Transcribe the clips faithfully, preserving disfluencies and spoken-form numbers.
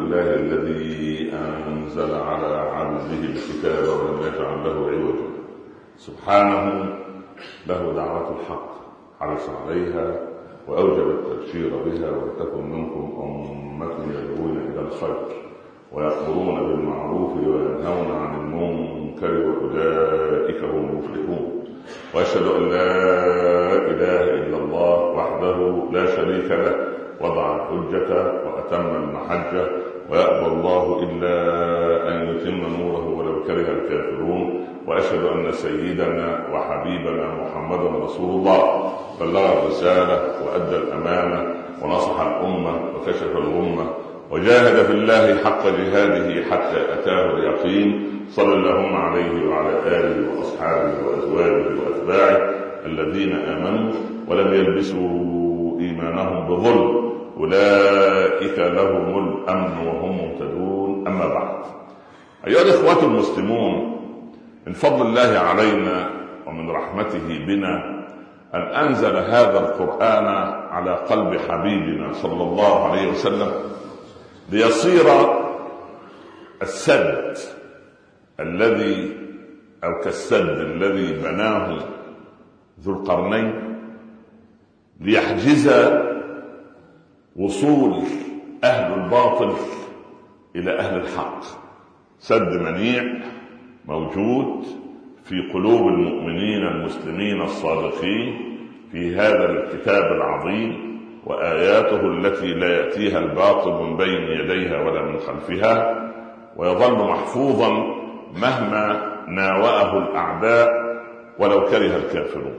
لله الذي أنزل على عبده الكتاب ولم يجعل له عوجا سبحانه، له دعوة الحق حرص عليها وأوجب التبشير بها، ولتكن منكم أمة يدعون إلى الخير ويأمرون بالمعروف وينهون عن المنكر وأولئك هم المفلحون. وأشهد أن لا إله إلا الله وحده لا شريك له، وضع الحجة وأتم المحجة، ويأبى الله إلا أن يتم نوره ولو كره الكافرون. وأشهد أن سيدنا وحبيبنا محمد رسول الله بلغ الرسالة وأدى الأمانة ونصح الأمة وكشف الغمة وجاهد في الله حق جهاده حتى أتاه اليقين، صلى اللهم عليه وعلى آله وأصحابه وأزواجه وأتباعه الذين آمنوا ولم يلبسوا إيمانهم بظلم، أولئك لهم الأمن وهم مهتدون. أما بعد، أيها الإخوة المسلمون، من فضل الله علينا ومن رحمته بنا أن أنزل هذا القرآن على قلب حبيبنا صلى الله عليه وسلم ليصير السد الذي أو كالسد الذي بناه ذو القرنين ليحجز وصول أهل الباطل إلى أهل الحق. سد منيع موجود في قلوب المؤمنين المسلمين الصادقين في هذا الكتاب العظيم، وآياته التي لا يأتيها الباطل من بين يديها ولا من خلفها، ويظل محفوظا مهما ناوأه الأعداء ولو كره الكافرون.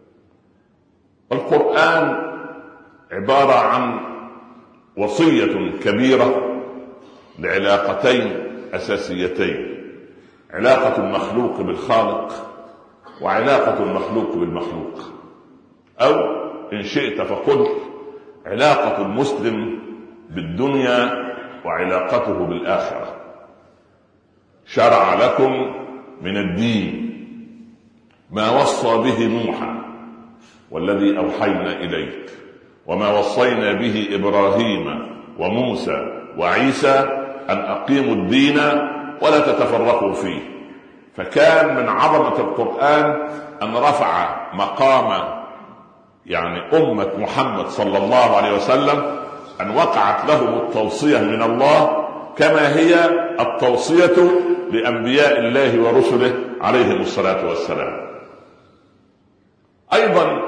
القرآن عبارة عن وصية كبيرة لعلاقتين أساسيتين: علاقة المخلوق بالخالق، وعلاقة المخلوق بالمخلوق، أو إن شئت فقل علاقة المسلم بالدنيا وعلاقته بالآخرة. شرع لكم من الدين ما وصى به نوحا والذي أوحينا إليك، وما وصينا به إبراهيم وموسى وعيسى أن أقيموا الدين ولا تتفرقوا فيه. فكان من عظمة القرآن أن رفع مقام يعني أمة محمد صلى الله عليه وسلم، أن وقعت لهم التوصية من الله كما هي التوصية لأنبياء الله ورسله عليهم الصلاة والسلام. أيضا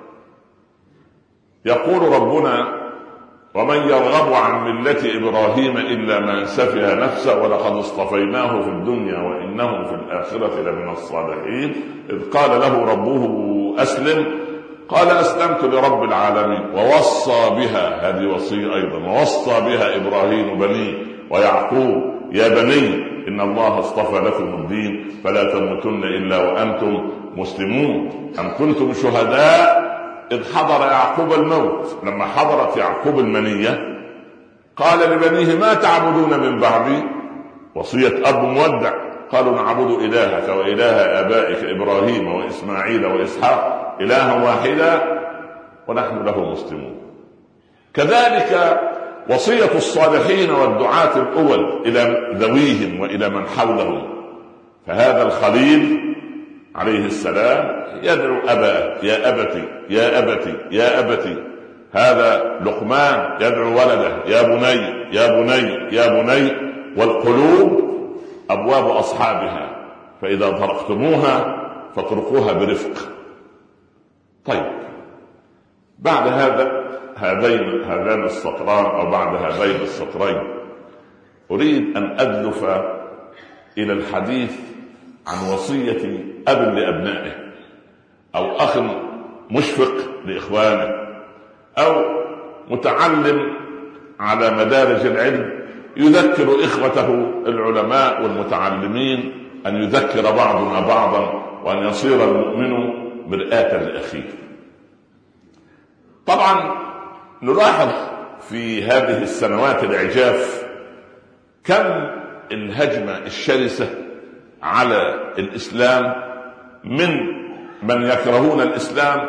يقول ربنا: ومن يرغب عن ملة إبراهيم إلا من سفه نفسه ولقد اصطفيناه في الدنيا وإنه في الآخرة لمن الصالحين، إذ قال له ربه أسلم قال أسلمت لرب العالمين. ووصى بها، هذه وصية أيضا، ووصى بها إبراهيم بنيه ويعقوب يا بني إن الله اصطفى لكم الدين فلا تموتن إلا وأنتم مسلمون. أم كنتم شهداء إذ حضر يعقوب الموت، لما حضرت يعقوب المنية قال لبنيه ما تعبدون من بعدي، وصية أب مودع، قالوا نعبد إلهك وإله آبائك إبراهيم وإسماعيل وإسحاق إلها واحدا ونحن له مسلمون. كذلك وصية الصالحين والدعاة الأول إلى ذويهم وإلى من حولهم، فهذا الخليل عليه السلام يدعو أباه يا أبتي يا أبتي يا أبتي، هذا لقمان يدعو ولده يا بني يا بني يا بني. والقلوب أبواب أصحابها، فإذا طرقتموها فاتركوها برفق. طيب، بعد هذا هذين هذان السطران أو بعد هذين السطرين أريد أن أدلف إلى الحديث عن وصية أب لأبنائه، أو أخ مشفق لإخوانه، أو متعلم على مدارج العلم يذكر إخوته العلماء والمتعلمين أن يذكر بعضنا بعضا، وأن يصير المؤمن مرآة لأخيه. طبعا نلاحظ في هذه السنوات العجاف كم الهجمة الشرسة على الإسلام من من يكرهون الإسلام،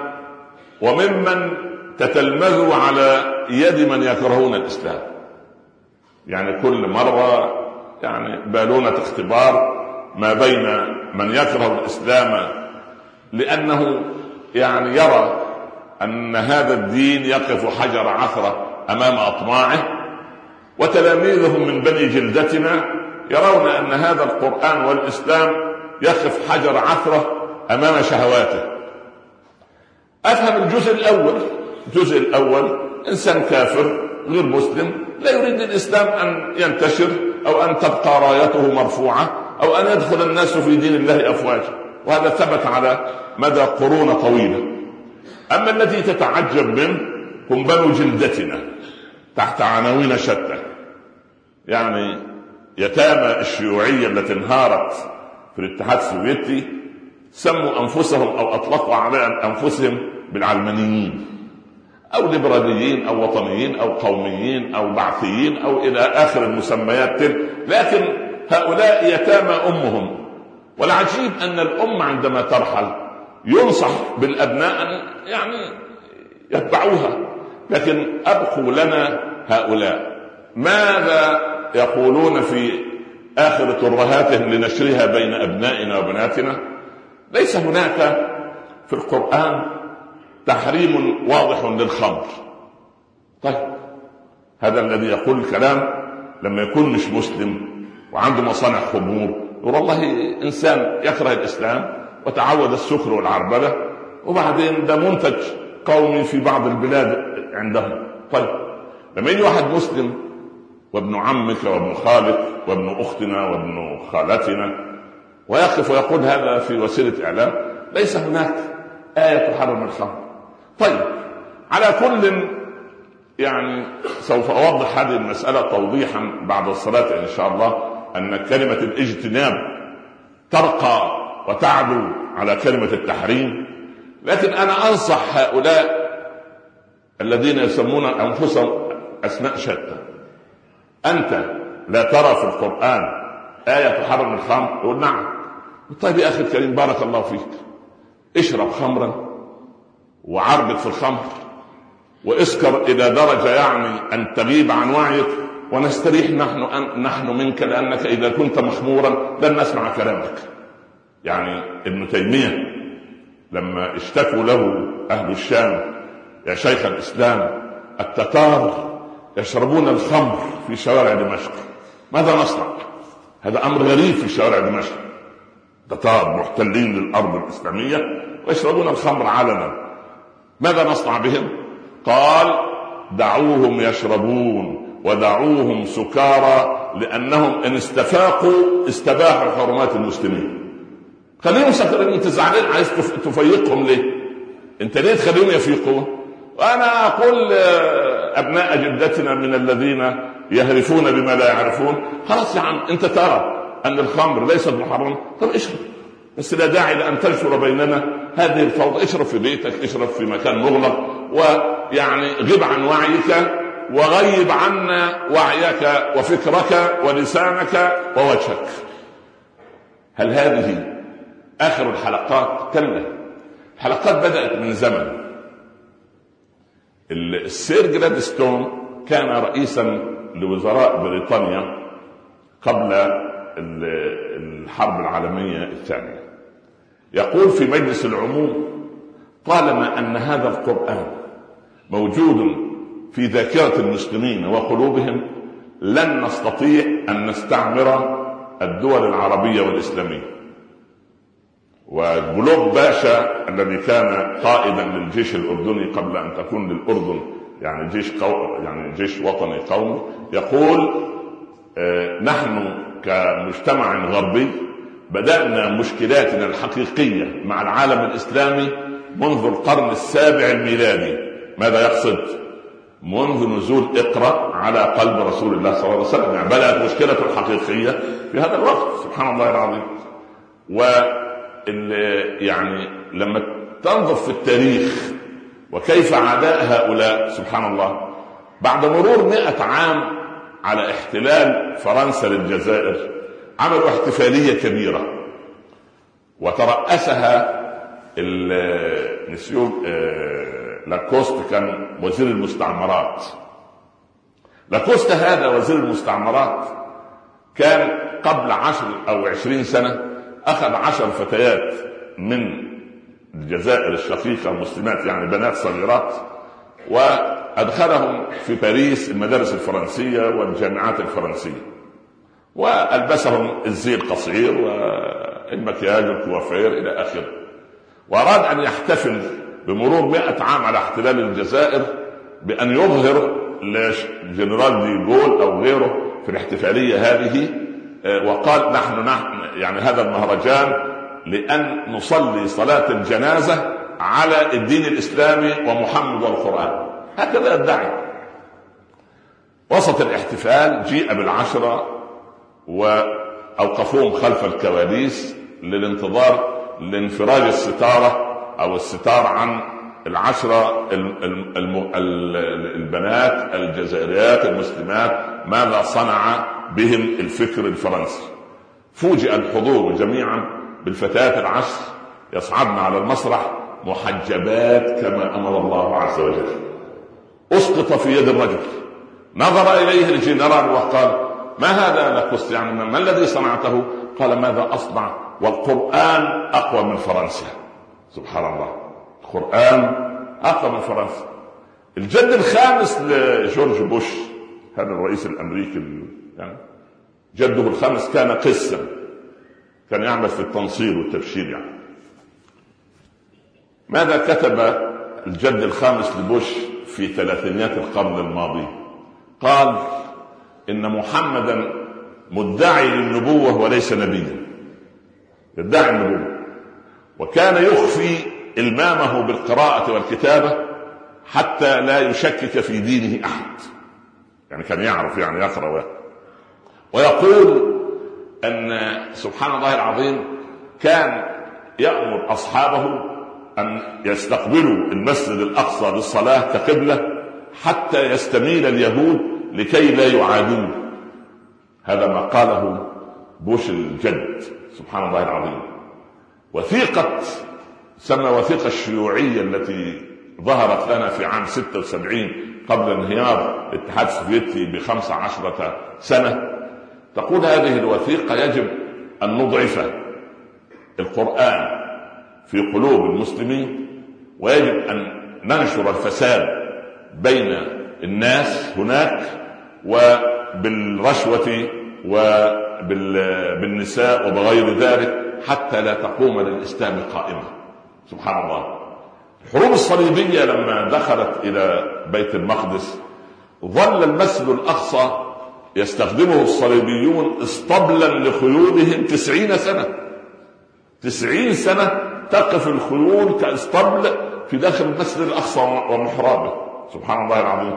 وممن تتلمذوا على يد من يكرهون الإسلام. يعني كل مرة يعني بالونة اختبار ما بين من يكره الإسلام لأنه يعني يرى أن هذا الدين يقف حجر عثرة أمام أطماعه، وتلاميذهم من بني جلدتنا يرون أن هذا القرآن والإسلام يقف حجر عثرة أمام شهواته. أفهم الجزء الأول. الجزء الأول إنسان كافر غير مسلم لا يريد الإسلام أن ينتشر أو أن تبقى رايته مرفوعة أو أن يدخل الناس في دين الله أفواجا، وهذا ثبت على مدى قرون طويلة. أما الذي تتعجب منه هم بنو جلدتنا تحت عناوين شتى، يعني يتامى الشيوعية التي انهارت في الاتحاد السوفيتي سموا أنفسهم أو أطلقوا على أنفسهم بالعلمانيين أو ليبراليين أو وطنيين أو قوميين أو بعثيين أو إلى آخر المسميات تلك، لكن هؤلاء يتامى أمهم. والعجيب أن الأم عندما ترحل ينصح بالأبناء أن يعني يتبعوها، لكن أبقوا لنا هؤلاء. ماذا يقولون في آخر ترهاتهم لنشرها بين أبنائنا وبناتنا؟ ليس هناك في القرآن تحريم واضح للخمر. طيب هذا الذي يقول الكلام لما يكون مش مسلم وعنده مصانع خمور يقول والله إنسان يكره الإسلام وتعود السكر والعربلة وبعدين ده منتج قومي في بعض البلاد عندهم. طيب لما يجي واحد مسلم وابن عمك وابن خالك وابن أختنا وابن خالتنا ويقف ويقول هذا في وسيلة إعلام ليس هناك آية تحرم الخمر. طيب على كل يعني سوف أوضح هذه المسألة توضيحا بعد الصلاة إن شاء الله، أن كلمة الاجتناب ترقى وتعلو على كلمة التحريم. لكن أنا أنصح هؤلاء الذين يسمون أنفسهم أسماء شتى، أنت لا ترى في القرآن آية تحرم الخمر؟ يقول نعم. طيب يا أخي الكريم بارك الله فيك، اشرب خمرا وعربت في الخمر واسكر إلى درجة يعني أن تغيب عن وعيك ونستريح نحن, نحن منك، لأنك إذا كنت مخمورا لن نسمع كلامك. يعني ابن تيمية لما اشتكوا له أهل الشام يا شيخ الإسلام التتار يشربون الخمر في شوارع دمشق، ماذا نصنع؟ هذا أمر غريب في شوارع دمشق، تتار محتلين للأرض الإسلامية ويشربون الخمر علنا، ماذا نصنع بهم؟ قال دعوهم يشربون ودعوهم سكارى لأنهم إن استفاقوا استباحوا حرمات المسلمين. خليهم سكرين، انت زعلان عايز تفيقهم ليه؟ انت ليه تخليهم يفيقوا؟ وانا اقول ابناء جدتنا من الذين يهرفون بما لا يعرفون خلاص يا عم انت ترى ان الخمر ليست محرمه، طب اشرب، بس لا داعي لان تنشر بيننا هذه الفوضى. اشرب في بيتك، اشرب في مكان مغلق، ويعني غب عن وعيك وغيب عنا وعيك وفكرك ولسانك ووجهك. هل هذه آخر الحلقات؟ كلا، الحلقات بدأت من زمن. السير جلادستون كان رئيسا لوزراء بريطانيا قبل الحرب العالمية الثانية، يقول في مجلس العموم طالما أن هذا القرآن موجود في ذاكرة المسلمين وقلوبهم لن نستطيع أن نستعمر الدول العربية والإسلامية. وجلوب باشا الذي كان قائدا للجيش الأردني قبل أن تكون للأردن يعني جيش قو... يعني جيش وطني قومي يقول آه نحن كمجتمع غربي بدأنا مشكلاتنا الحقيقية مع العالم الإسلامي منذ القرن السابع الميلادي. ماذا يقصد؟ منذ نزول اقرأ على قلب رسول الله صلى الله عليه وسلم، يعني بدأت مشكلة الحقيقية في هذا الوقت. سبحان الله العظيم. و يعني لما تنظر في التاريخ وكيف عداء هؤلاء سبحان الله بعد مرور مئة عام على احتلال فرنسا للجزائر عملوا احتفالية كبيرة وترأسها المسيو لاكوست، كان وزير المستعمرات، لاكوستا هذا وزير المستعمرات كان قبل عشر أو عشرين سنة أخذ عشر فتيات من الجزائر الشقيقة مسلمات، يعني بنات صغيرات، وأدخلهم في باريس المدارس الفرنسية والجامعات الفرنسية، وألبسهم الزي القصير والمكياج والكوافير إلى آخره، وأراد أن يحتفل بمرور مئة عام على احتلال الجزائر بأن يظهر لجنرال دي جول أو غيره في الاحتفالية هذه، وقال نحن نحن يعني هذا المهرجان لأن نصلي صلاة الجنازة على الدين الإسلامي ومحمد والقرآن، هكذا يدعي. وسط الاحتفال جيء بالعشرة وأوقفوهم خلف الكواليس للانتظار لانفراج الستارة أو الستار عن العشرة البنات الجزائريات المسلمات ماذا صنع بهم الفكر الفرنسي. فوجئ الحضور جميعا بالفتيات العشر يصعدن على المسرح محجبات كما أمر الله عز وجل. أسقط في يد الرجل، نظر إليه الجنرال وقال ما هذا لاكوست، يعني ما الذي صنعته؟ قال ماذا أصنع والقرآن أقوى من فرنسا. سبحان الله، القرآن أقوى من فرنسا. الجد الخامس لجورج بوش هذا الرئيس الأمريكي، يعني جده الخامس كان قسا، كان يعمل في التنصير والتبشير. يعني ماذا كتب الجد الخامس لبوش في ثلاثينيات القرن الماضي؟ قال إن محمدا مدعي للنبوة وليس نبيا، يدعي النبوة، وكان يخفي إلمامه بالقراءة والكتابة حتى لا يشكك في دينه أحد، يعني كان يعرف يعني يقرأ. ويقول أن سبحان الله العظيم كان يأمر أصحابه أن يستقبلوا المسجد الأقصى للصلاة كقبلة حتى يستميل اليهود لكي لا يعادوه. هذا ما قاله بوش الجد سبحان الله العظيم. وثيقة سمى وثيقة الشيوعية التي ظهرت لنا في عام ستة وسبعين قبل انهيار الاتحاد السوفيتي بخمس عشرة سنة، تقول هذه الوثيقة يجب أن نضعف القرآن في قلوب المسلمين، ويجب أن ننشر الفساد بين الناس هناك، وبالرشوة وبالنساء وبغير ذلك، حتى لا تقوم للإسلام قائمة. سبحان الله. الحروب الصليبية لما دخلت إلى بيت المقدس ظل المسجد الأقصى يستخدمه الصليبيون اسطبلا لخيولهم تسعين سنة. تسعين سنة تقف الخيول كاسطبل في داخل المسجد الأقصى ومحرابه. سبحان الله العظيم.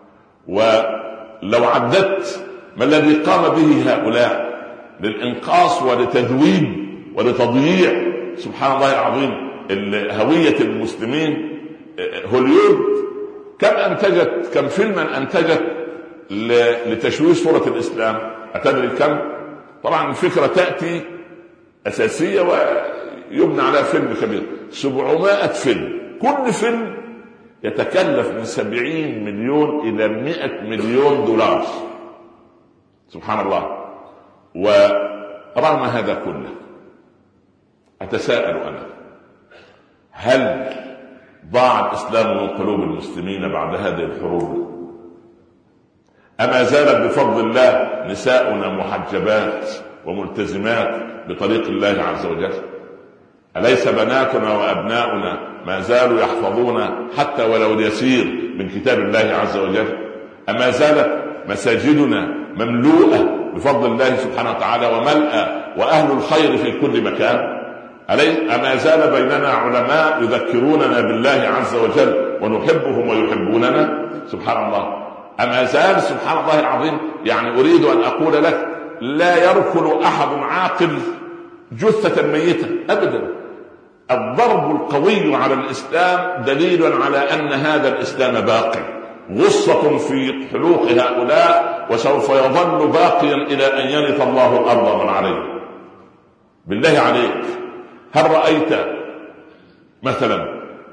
ولو عدت ما الذي قام به هؤلاء للإنقاص ولتذويب ولتضييع سبحان الله العظيم هوية المسلمين. هوليود كم أنتجت كم فيلما أنتجت لتشويه صورة الإسلام؟ أتدري كم؟ طبعا الفكرة تأتي أساسية ويبنى على فيلم كبير، سبعمائة فيلم، كل فيلم يتكلف من سبعين مليون إلى مئة مليون دولار. سبحان الله. ورغم هذا كله أتساءل أنا، هل ضاع الإسلام من قلوب المسلمين بعد هذه الحروب؟ أما زالت بفضل الله نساؤنا محجبات وملتزمات بطريق الله عز وجل؟ أليس بناتنا وأبناؤنا ما زالوا يحفظون حتى ولو اليسير من كتاب الله عز وجل؟ أما زالت مساجدنا مملوءة بفضل الله سبحانه وتعالى وملأ وأهل الخير في كل مكان؟ أما زال بيننا علماء يذكروننا بالله عز وجل ونحبهم ويحبوننا؟ سبحان الله. أما زال سبحان الله العظيم، يعني أريد أن أقول لك لا يركل أحد عاقل جثة ميتة أبدا. الضرب القوي على الإسلام دليل على أن هذا الإسلام باقي، غصة في حلوق هؤلاء، وسوف يظل باقيا إلى أن يرث الله الأرض من عليه. بالله عليك، هل رأيت مثلا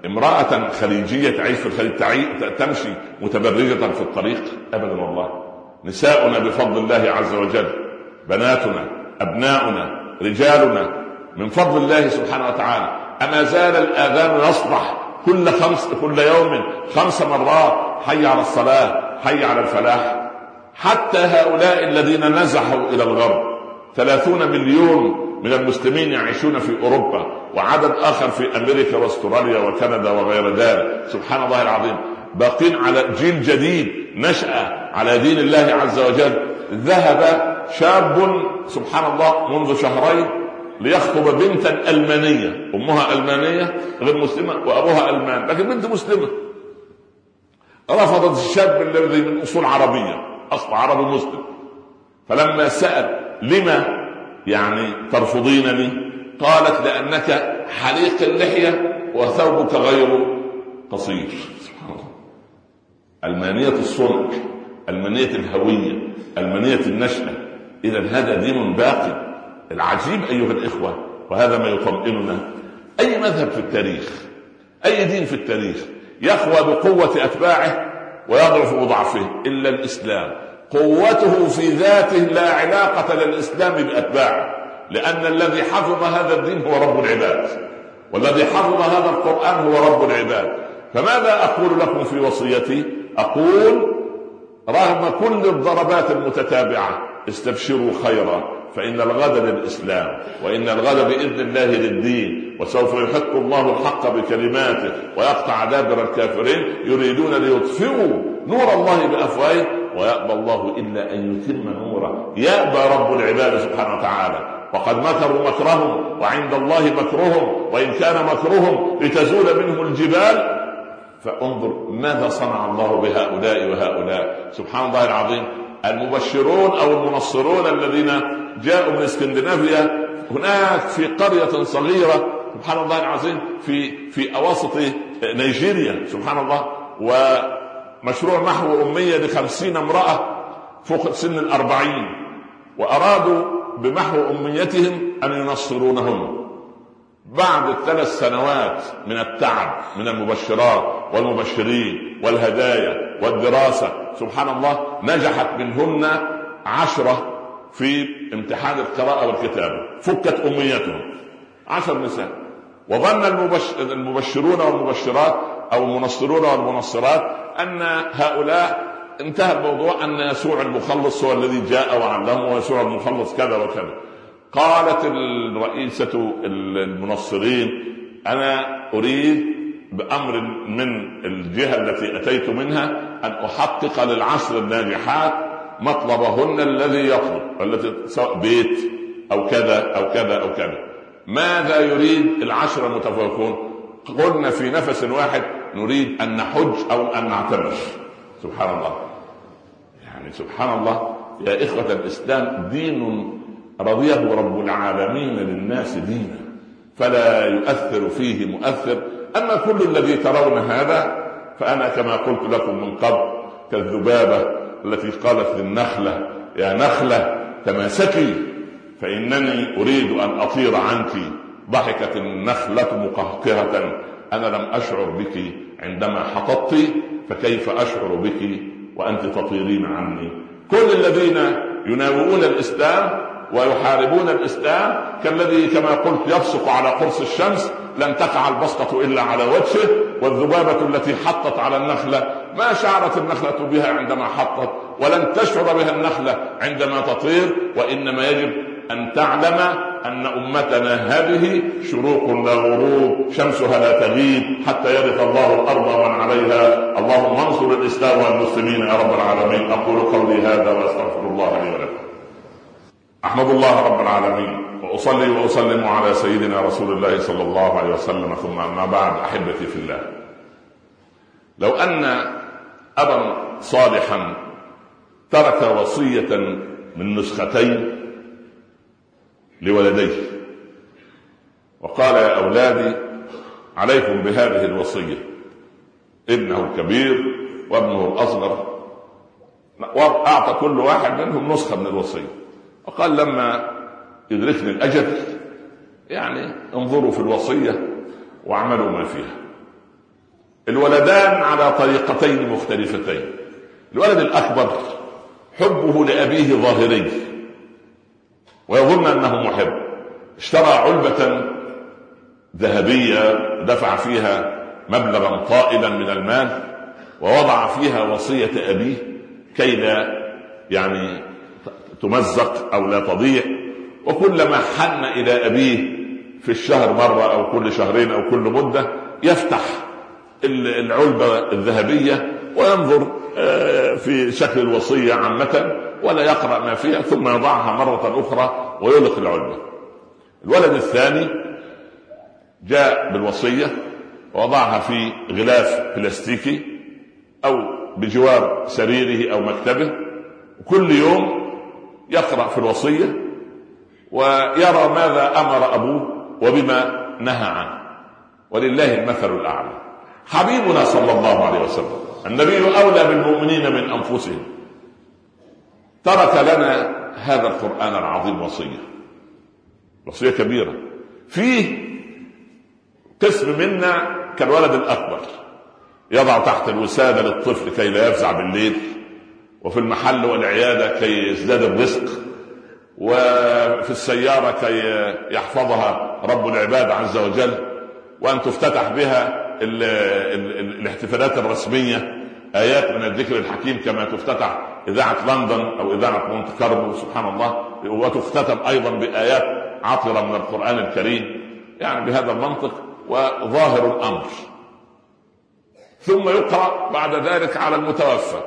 امرأة خليجية تعيش في الخليج تمشي متبرجة في الطريق؟ أبدا والله. نساؤنا بفضل الله عز وجل، بناتنا، أبناؤنا، رجالنا من فضل الله سبحانه وتعالى. أما زال الآذان يصبح كل خمس كل يوم خمس مرات: حي على الصلاة، حي على الفلاح. حتى هؤلاء الذين نزحوا إلى الغرب، ثلاثون مليون من المسلمين يعيشون في أوروبا، وعدد آخر في أمريكا واستراليا وكندا وغير ذلك، سبحان الله العظيم، باقين على جيل جديد نشأ على دين الله عز وجل. ذهب شاب سبحان الله منذ شهرين ليخطب بنتا ألمانية، أمها ألمانية غير مسلمة وأبوها ألمان، لكن بنت مسلمة. رفضت الشاب الذي من أصول عربية، أصل عربي مسلم. فلما سأل: لما يعني ترفضينني؟ قالت: لأنك حليق اللحية وثوبك غير قصير. سبحان الله. ألمانية الصنع، ألمانية الهوية، ألمانية النشأة. إذن هذا دين باقي. العجيب أيها الإخوة، وهذا ما يطمئننا، أي مذهب في التاريخ، أي دين في التاريخ يقوى بقوة أتباعه ويضعف بضعفه إلا الإسلام. قوته في ذاته لا علاقة للإسلام بأتباعه، لأن الذي حفظ هذا الدين هو رب العباد، والذي حفظ هذا القرآن هو رب العباد. فماذا أقول لكم في وصيتي؟ أقول: رغم كل الضربات المتتابعة استبشروا خيرا، فإن الغد للإسلام، وإن الغد بإذن الله للدين، وسوف يحق الله الحق بكلماته ويقطع دابر الكافرين يريدون ليطفئوا نور الله بأفواههم ويأبى الله إلا أن يتم نوره. يأبى رب العباد سبحانه وتعالى. وقد مكروا مكرهم وعند الله مكرهم، وإن كان مكرهم لتزول منه الجبال. فانظر ماذا صنع الله بهؤلاء وهؤلاء، سبحان الله العظيم. المبشرون أو المنصرون الذين جاءوا من اسكندنافيا هناك في قرية صغيرة، سبحان الله العظيم، في في أواسط نيجيريا، سبحان الله، ومشروع محو أمية لخمسين امرأة فوق سن الأربعين، وأرادوا بمحو أميتهم أن ينصرونهم. بعد الثلاث سنوات من التعب من المبشرات والمبشرين والهدايا والدراسة، سبحان الله، نجحت منهن عشرة في امتحان القراءة والكتابة، فكت أميتهم، عشر نساء. وظن المبشرون والمبشرات أو المنصرون والمنصرات أن هؤلاء انتهى الموضوع، أن يسوع المخلص هو الذي جاء وعلمه، ويسوع المخلص كذا وكذا. قالت الرئيسة المنصرين: أنا أريد بأمر من الجهة التي أتيت منها أن أحقق للعشر الناجحات مطلبهن الذي يطلب، التي سواء بيت أو كذا أو كذا أو كذا. ماذا يريد العشر المتفوقون؟ قلنا في نفس واحد: نريد أن نحج أو أن نعتمر. سبحان الله، يعني سبحان الله يا إخوة الإسلام، دين رضيه رب العالمين للناس دينا فلا يؤثر فيه مؤثر. أما كل الذي ترون هذا فأنا كما قلت لكم من قبل كالذبابة التي قالت للنخلة: يا نخلة تماسكي فإنني أريد أن أطير عنك. ضحكت النخلة مقهقرة: أنا لم أشعر بك عندما حططت، فكيف أشعر بك وأنت تطيرين عني؟ كل الذين يناوئون الإسلام ويحاربون الإسلام كالذي كما قلت يبصق على قرص الشمس، لن تقع البصقة إلا على وجهه. والذبابة التي حطت على النخلة ما شعرت النخلة بها عندما حطت، ولن تشعر بها النخلة عندما تطير. وإنما يجب أن تعلم أن أمتنا هذه شروق لا غروب، شمسها لا تغيب حتى يرث الله الأرض ومن عليها. اللهم انصر الإسلام والمسلمين يا رب العالمين. أقول قولي هذا وأستغفر الله لي ولكم. أحمد الله رب العالمين، وأصلي وأسلم على سيدنا رسول الله صلى الله عليه وسلم، ثم أما بعد. أحبتي في الله، لو أن أبا صالحا ترك وصية من نسختين لولديه وقال: يا أولادي عليكم بهذه الوصية، ابنه الكبير وابنه الأصغر، وأعطى كل واحد منهم نسخة من الوصية، وقال: لما يدركني الأجل يعني انظروا في الوصية واعملوا ما فيها. الولدان على طريقتين مختلفتين. الولد الأكبر حبه لأبيه ظاهري ويظن أنه محب، اشترى علبة ذهبية دفع فيها مبلغا طائلا من المال ووضع فيها وصية أبيه كي لا يعني تمزق أو لا تضيع، وكلما حن إلى أبيه في الشهر مرة أو كل شهرين أو كل مدة يفتح العلبة الذهبية وينظر في شكل الوصية عامة ولا يقرأ ما فيها، ثم يضعها مرة أخرى ويغلق العلبة. الولد الثاني جاء بالوصية ووضعها في غلاف بلاستيكي أو بجوار سريره أو مكتبه، وكل يوم يقرأ في الوصية ويرى ماذا أمر أبوه وبما نهى عنه. ولله المثل الأعلى. حبيبنا صلى الله عليه وسلم النبي أولى بالمؤمنين من أنفسهم ترك لنا هذا القرآن العظيم وصية، وصية كبيرة. فيه قسم منا كالولد الأكبر يضع تحت الوسادة للطفل كي لا يفزع بالليل، وفي المحل والعيادة كي يزداد الرزق، وفي السيارة كي يحفظها رب العباد عز وجل، وأن تفتتح بها ال ال ال الاحتفالات الرسمية آيات من الذكر الحكيم كما تفتتح إذاعة لندن أو إذاعة مونت كارلو سبحان الله، وتفتتم أيضا بآيات عطرة من القرآن الكريم، يعني بهذا المنطق وظاهر الأمر. ثم يقرأ بعد ذلك على المتوفى،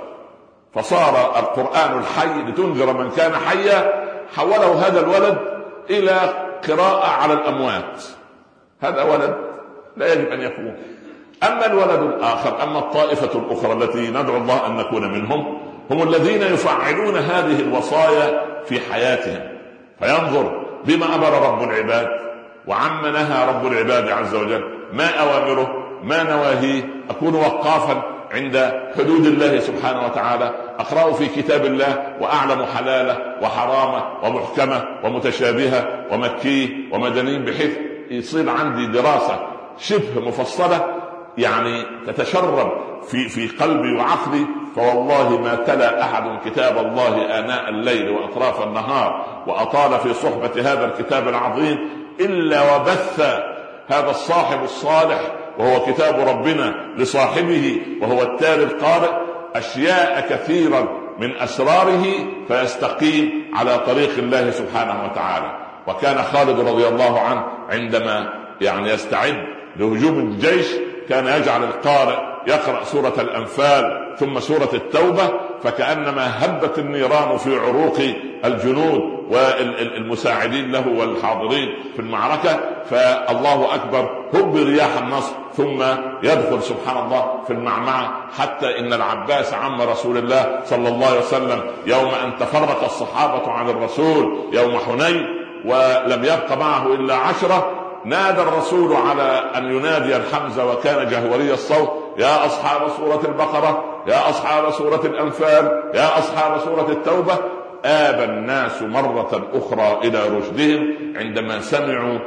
فصار القرآن الحي لتنذر من كان حيا، حوله هذا الولد إلى قراءة على الأموات. هذا ولد لا يجب أن يكون. أما الولد الآخر، أما الطائفة الأخرى التي ندعو الله أن نكون منهم، هم الذين يفعلون هذه الوصايا في حياتهم، فينظر بما أمر رب العباد وعما نهى رب العباد عز وجل، ما أوامره ما نواهيه، أكون وقافا عند حدود الله سبحانه وتعالى، أقرأ في كتاب الله وأعلم حلاله وحرامه ومحكمه ومتشابهه ومكيه ومدني، بحيث يصير عندي دراسة شبه مفصلة يعني تتشرب في في قلبي وعقلي. فوالله ما تلا أحد كتاب الله آناء الليل وأطراف النهار وأطال في صحبة هذا الكتاب العظيم إلا وبث هذا الصاحب الصالح وهو كتاب ربنا لصاحبه وهو التالي القارئ أشياء كثيرا من أسراره، فيستقيم على طريق الله سبحانه وتعالى. وكان خالد رضي الله عنه عندما يعني يستعد لهجوم الجيش كان يجعل القارئ يقرأ سورة الأنفال ثم سورة التوبة، فكأنما هبت النيران في عروق الجنود والمساعدين له والحاضرين في المعركة، فالله أكبر هب رياح النصر، ثم يدخل سبحان الله في المعمعة، حتى إن العباس عم رسول الله صلى الله عليه وسلم يوم أن تفرق الصحابة عن الرسول يوم حنين ولم يبق معه إلا عشرة، نادى الرسول على أن ينادي الحمزة وكان جهوري الصوت: يا أصحاب سورة البقرة، يا أصحاب سورة الأنفال، يا أصحاب سورة التوبة. آب الناس مرة أخرى إلى رشدهم عندما سمعوا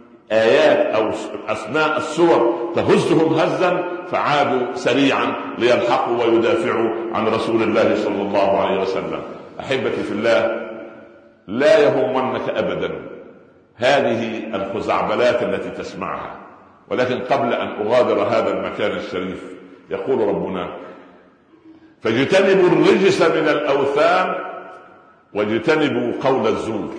آيات أو أسماء السور تهزهم هزا، فعادوا سريعا ليلحقوا ويدافعوا عن رسول الله صلى الله عليه وسلم. أحبتي في الله، لا يهمنك أبدا هذه الخزعبلات التي تسمعها، ولكن قبل أن أغادر هذا المكان الشريف يقول ربنا: فاجتنبوا الرجس من الأوثان واجتنبوا قول الزور.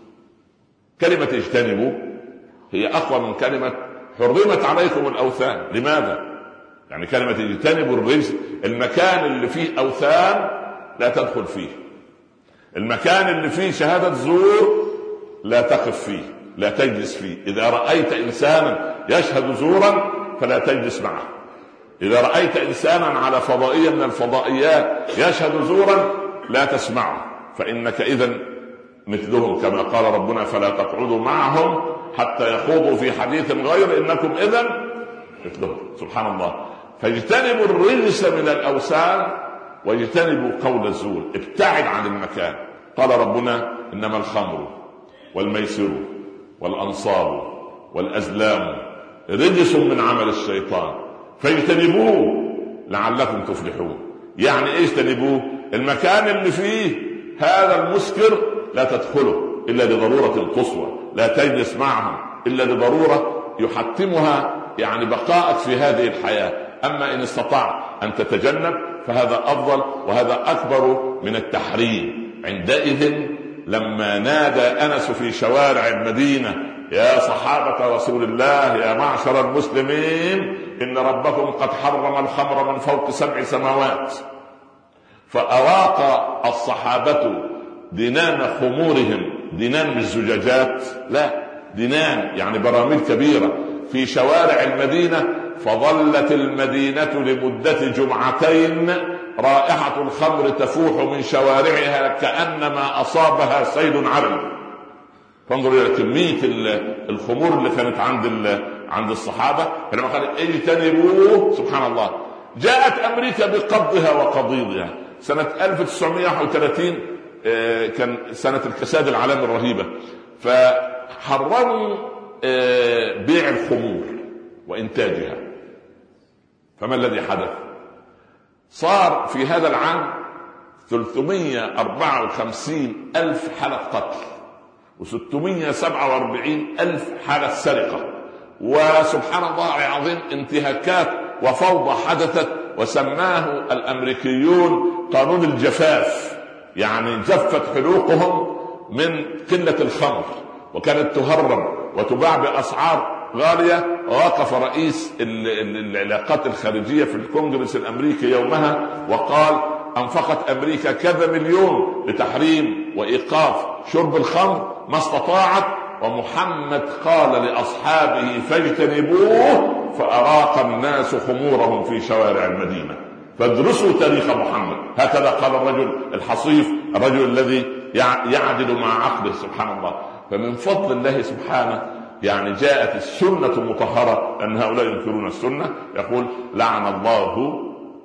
كلمة اجتنبوا هي أقوى من كلمة حرمت عليكم الأوثان. لماذا؟ يعني كلمة اجتنبوا الرجس، المكان اللي فيه أوثان لا تدخل فيه، المكان اللي فيه شهادة زور لا تقف فيه، لا تجلس فيه. إذا رأيت إنسانا يشهد زورا فلا تجلس معه. إذا رأيت إنسانا على فضائية من الفضائيات يشهد زورا لا تسمعه، فإنك إذن مثلهم، كما قال ربنا: فلا تقعدوا معهم حتى يخوضوا في حديث غير إنكم إذن مثلهم. سبحان الله. فاجتنبوا الرجس من الأوثان واجتنبوا قول الزور، ابتعد عن المكان. قال ربنا: إنما الخمر والميسر والأنصاب والأزلام رجس من عمل الشيطان فاجتنبوه لعلكم تفلحون. يعني ايه اجتنبوه؟ المكان اللي فيه هذا المسكر لا تدخله الا لضرورة قصوى، لا تجلس معهم الا لضرورة يحتمها يعني بقائك في هذه الحياة. اما ان استطعت ان تتجنب فهذا افضل، وهذا اكبر من التحريم. عندئذ لما نادى انس في شوارع المدينة يا صحابة رسول الله يا معشر المسلمين ان ربكم قد حرم الخمر من فوق سبع سماوات، فأراق الصحابة دنان خمورهم، دنان مش زجاجات، لا دنان يعني براميل كبيرة في شوارع المدينة، فظلت المدينة لمدة جمعتين رائحة الخمر تفوح من شوارعها كأنما أصابها سيل عرم. فانظر إلى كمية الخمور اللي كانت عند عند الصحابة لما قال اجتنبوه. سبحان الله، جاءت أمريكا بقبضها وقضيضها سنة ألف وتسعمائة وواحد وثلاثين، كان سنة الكساد العالمي الرهيبة، فحرموا بيع الخمور وإنتاجها. فما الذي حدث؟ صار في هذا العام ثلاثمائة وأربعة وخمسين ألف حالة قتل وستمائة وسبعة وأربعين ألف حالة سرقة، وسبحان الله العظيم انتهاكات وفوضى حدثت، وسماه الأمريكيون قانون الجفاف، يعني جفت حلوقهم من قلة الخمر، وكانت تهرب وتباع بأسعار غالية. ووقف رئيس العلاقات الخارجية في الكونغرس الأمريكي يومها وقال أنفقت أمريكا كذا مليون لتحريم وإيقاف شرب الخمر ما استطاعت، ومحمد قال لأصحابه فاجتنبوه، فأراق الناس خمورهم في شوارع المدينة. فادرسوا تاريخ محمد. هكذا قال الرجل الحصيف، الرجل الذي يعدل مع عقله. سبحان الله. فمن فضل الله سبحانه يعني جاءت السنة المطهرة، أن هؤلاء ينكرون السنة. يقول لعن الله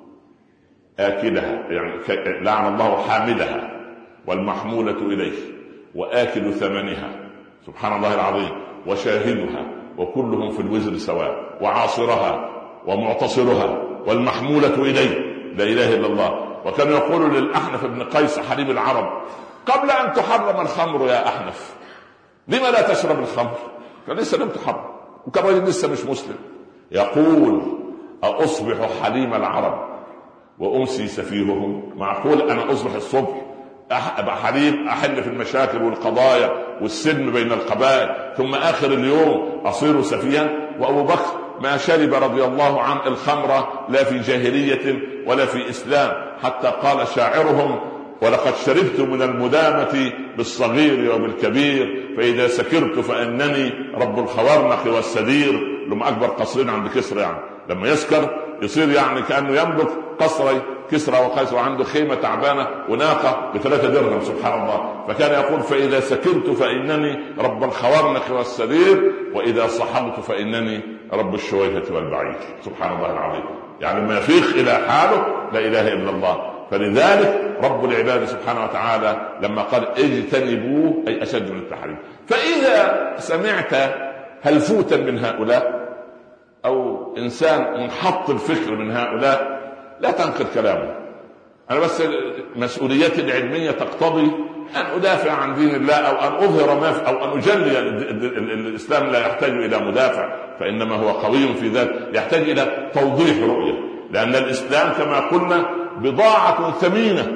آكلها، يعني لعن الله حاملها والمحمولة إليه وآكل ثمنها، سبحان الله العظيم، وشاهدها وكلهم في الوزر سواء، وعاصرها ومعتصرها والمحمولة إليه، لا إله إلا الله. وكان يقول للأحنف بن قيس حليب العرب قبل أن تحرم الخمر يا أحنف لما لا تشرب الخمر؟ كان لسه لم تحرم وكان رجل لسه مش مسلم. يقول أصبح حليم العرب وأمسي سفيههم؟ معقول أنا أصبح الصبح أبقى حليم أحل في المشاكل والقضايا والسلم بين القبائل، ثم آخر اليوم أصير سفيها؟ وأبو بكر ما شرب رضي الله عنه الخمر لا في جاهلية ولا في إسلام، حتى قال شاعرهم ولقد شربت من المدامة بالصغير وبالكبير، فإذا سكرت فإنني رب الخوارنق والسدير. لما أكبر قصرين عند كسرى، يعني لما يسكر يصير يعني كأنه يملك قصري كسرى وقيصر، عنده خيمة تعبانة وناقة بثلاثة درهم. سبحان الله. فكان يقول فإذا سكرت فإنني رب الخوارنق والسدير، وإذا صحبت فإنني رب الشويهة والبعير. سبحان الله العظيم. يعني ما يفيق إلى حاله لا إله إلا الله. فلذلك رب العباد سبحانه وتعالى لما قال اجتنبوه أي أشد من التحريم. فإذا سمعت هلفوتا من هؤلاء أو إنسان منحط الفكر من هؤلاء لا تنقل كلامه. أنا بس مسؤوليتي العلمية تقتضي أن أدافع عن دين الله، أو أن أظهر ما في، أو أن أجلي. الإسلام لا يحتاج إلى مدافع، فإنما هو قوي في ذات، يحتاج إلى توضيح رؤية، لأن الإسلام كما قلنا بضاعة ثمينة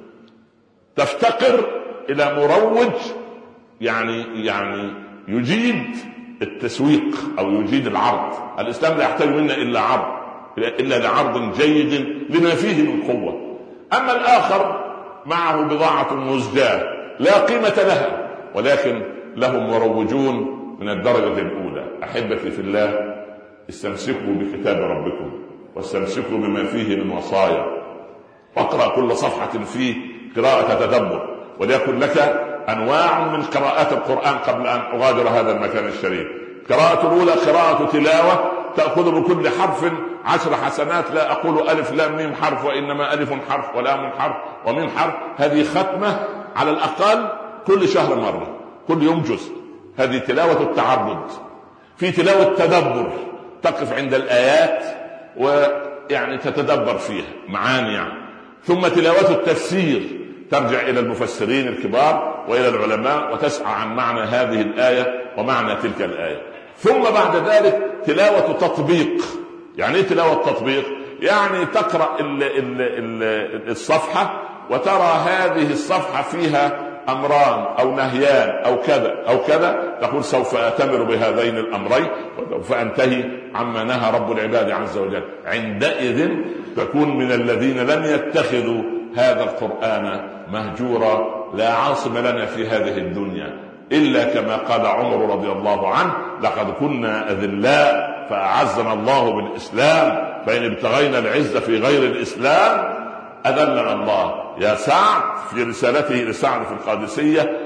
تفتقر إلى مروج يعني يعني يجيد التسويق أو يجيد العرض. الإسلام لا يحتاج منا إلا عرض، إلا لعرض جيد لما فيه من قوة. أما الآخر معه بضاعة مزجاة لا قيمة لها، ولكن لهم مروجون من الدرجة الأولى. أحبتي في الله، استمسكوا بكتاب ربكم واستمسكوا بما فيه من وصايا، واقرأ كل صفحة فيه قراءة تدبر، وليكن لك أنواع من قراءات القرآن قبل أن أغادر هذا المكان الشريف. قراءة الأولى قراءة تلاوة تأخذ بكل حرف عشر حسنات، لا أقول ألف لام ميم حرف، وإنما ألف حرف ولام حرف وميم حرف. هذه ختمة على الأقل كل شهر مرة، كل يوم جزء. هذه تلاوة التعبد. في تلاوة تدبر، تقف عند الآيات ويعني تتدبر فيها معاني يعني. ثم تلاوة التفسير، ترجع إلى المفسرين الكبار وإلى العلماء وتسعى عن معنى هذه الآية ومعنى تلك الآية. ثم بعد ذلك تلاوة تطبيق. يعني إيه تلاوة تطبيق؟ يعني تقرأ ال ال ال الصفحة وترى هذه الصفحة فيها أمران أو نهيان أو كذا أو كذا، تقول سوف أتمر بهذين الأمرين وسوف أنتهي عما نهى رب العباد عز وجل. عندئذ تكون من الذين لم يتخذوا هذا القرآن مهجورا. لا عاصم لنا في هذه الدنيا إلا كما قال عمر رضي الله عنه: لقد كنا أذلاء فأعزنا الله بالإسلام، فإن ابتغينا العزة في غير الإسلام أذلنا الله. يا سعد في رسالته لسعد في القادسية: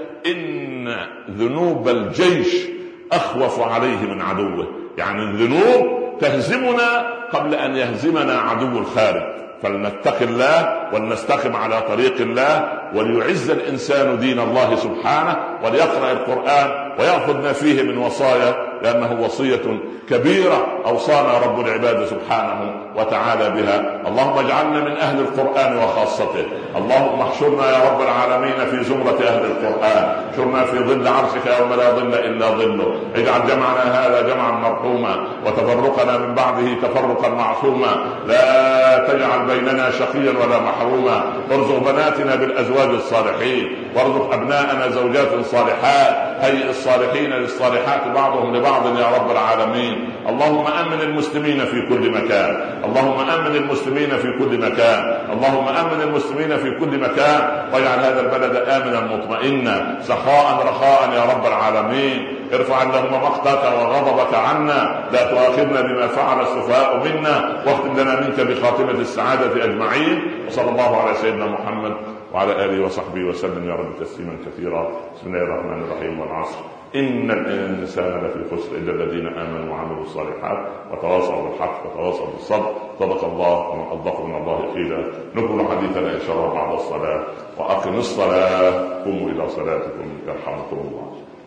إن ذنوب الجيش أخوف عليه من عدوه. يعني الذنوب تهزمنا قبل أن يهزمنا عدو الخارج. فلنتق الله ولنستقم على طريق الله، وليعز الإنسان دين الله سبحانه، وليقرأ القرآن ويأخذ ما فيه من وصايا، لأنه وصية كبيرة أوصانا رب العباد سبحانه وتعالى بها. اللهم اجعلنا من أهل القرآن وخاصته. اللهم احشرنا يا رب العالمين في زمرة أهل القرآن، احشرنا في ظل عرشك يوم لا ظل إلا ظله. اجعل جمعنا هذا جمعا مرحوما، وتفرقنا من بعده تفرقا معصوما. لا تجعل بيننا شقيا ولا محروما. ارزق بناتنا بالأزواج الصالحين، وارزق أبناءنا زوجات صالحات. هيئ الصالحين للصالحات بعضهم لبعض يا رب العالمين. اللهم أمن المسلمين في كل مكان، اللهم أمن المسلمين في كل مكان، اللهم أمن المسلمين في كل مكان، واجعل هذا البلد آمنا مطمئنا سخاء رخاء يا رب العالمين. ارفع اللهم مقتك وغضبك عنا، لا تؤاخذنا بما فعل السفهاء منا، واختم لنا منك بخاتمة السعادة أجمعين. وصلى الله على سيدنا محمد وعلى آله وصحبه وسلم يا رب تسليما كثيرا. بسم الله الرحمن الرحيم. والعصر إن الإنسان لفي خسر إلا الذين آمنوا وعملوا الصالحات وتواصوا بالحق وتواصوا بالصبر. صدق الله ومن أصدق من الله قيلا. نكمل حديثنا إن شاء الله بعد الصلاة. وأقم الصلاة، قوموا إلى صلاتكم يرحمكم الله.